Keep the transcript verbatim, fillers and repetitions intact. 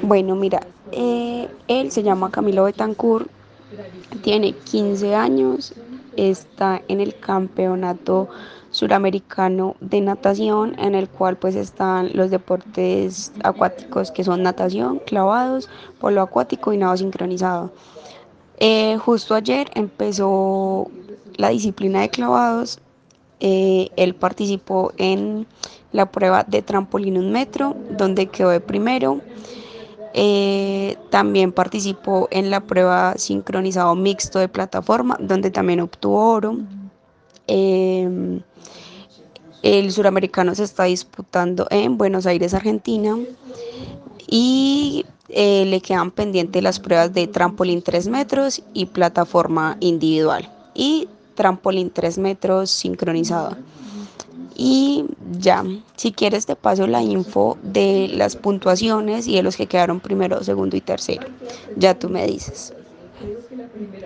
Bueno, mira, eh, él se llama Camilo Betancourt, tiene quince años, está en el campeonato suramericano de natación, en el cual pues están los deportes acuáticos que son natación, clavados, polo acuático y nado sincronizado. Eh, justo ayer empezó la disciplina de clavados. Eh, él participó en la prueba de trampolín un metro, donde quedó de primero. Eh, también participó en la prueba sincronizado mixto de plataforma, donde también obtuvo oro. Eh, el suramericano se está disputando en Buenos Aires, Argentina, y eh, le quedan pendientes las pruebas de trampolín tres metros y plataforma individual y trampolín tres metros sincronizado. Y ya, si quieres te paso la info de las puntuaciones y de los que quedaron primero, segundo y tercero. Ya tú me dices.